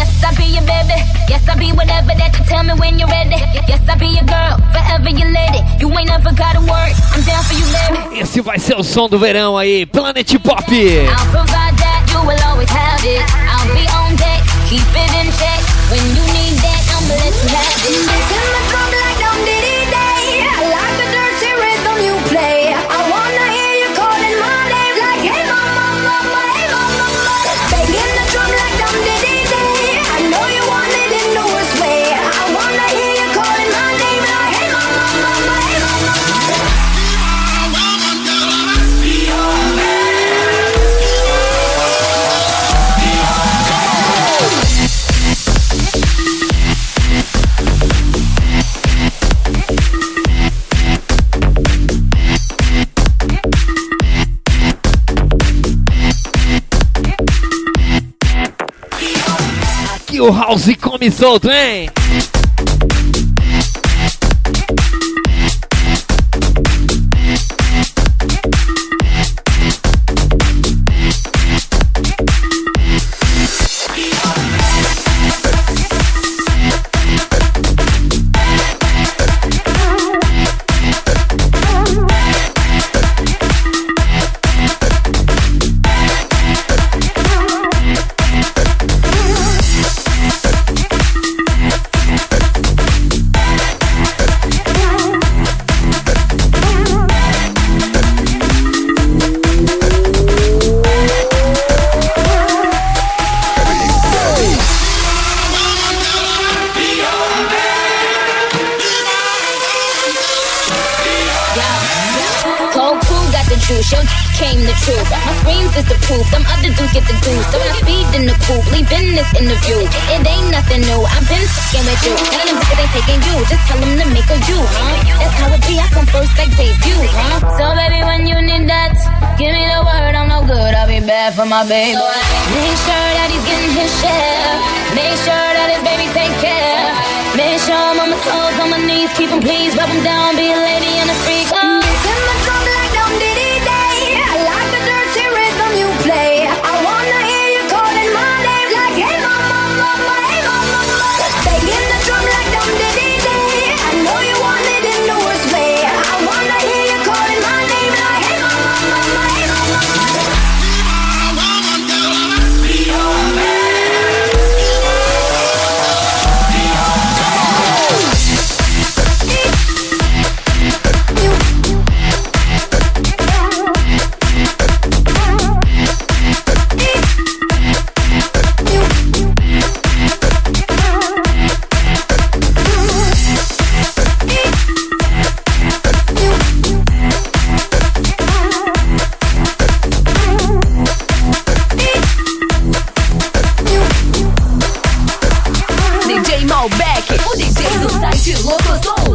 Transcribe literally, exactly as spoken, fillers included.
Yes, I'll be your baby. Yes, I'll be whatever that you tell me when you're ready. Yes, I'll be your girl, forever your lady. You ain't never gotta work, I'm down for you, baby. Esse vai ser o som do verão aí, Planet Pop. I'll provide that, you will always have it. I'll be on deck, keep it in check. When you need that, I'ma let you have it. It's in the drum like Dum Diddy Day. I like the dirty rhythm you play. I wanna hear you calling my name like hey mama, mama, hey mama, mama. Banging the drum like Dum Diddy Day. I know you want it in the worst way. I wanna hear you calling my name like hey mama, mama, hey mama, mama. Be your man. Aqui o House come solto, hein? Came the truth. My screams is the proof. Them other dudes get the juice. So I speed in the coupe, leaving this interview. It ain't nothing new. I've been fucking with you. Tell them they taking you. Just tell them to make a you, huh? That's how it be. I come first like debut, huh? So baby, when you need that, give me the word. I'm no good. I'll be bad for my baby. Make sure that he's getting his share. Make sure that his baby take care. Make sure I'm on my toes, on my knees. Keep him please, rub him down. Be a lady and a freak. Oh. In my drum like Dum Diddy Day. I like the dirty rhythm you play. I wanna hear you calling my name like hey mama, mama, hey mama, mama. Banging the drum like Dum Diddy Day. I know you want it in the worst way. I wanna hear you calling my name like hey mama, mama, hey mama, mama. Be your man. Be your man. D J Malbec, o D J do site Locosom.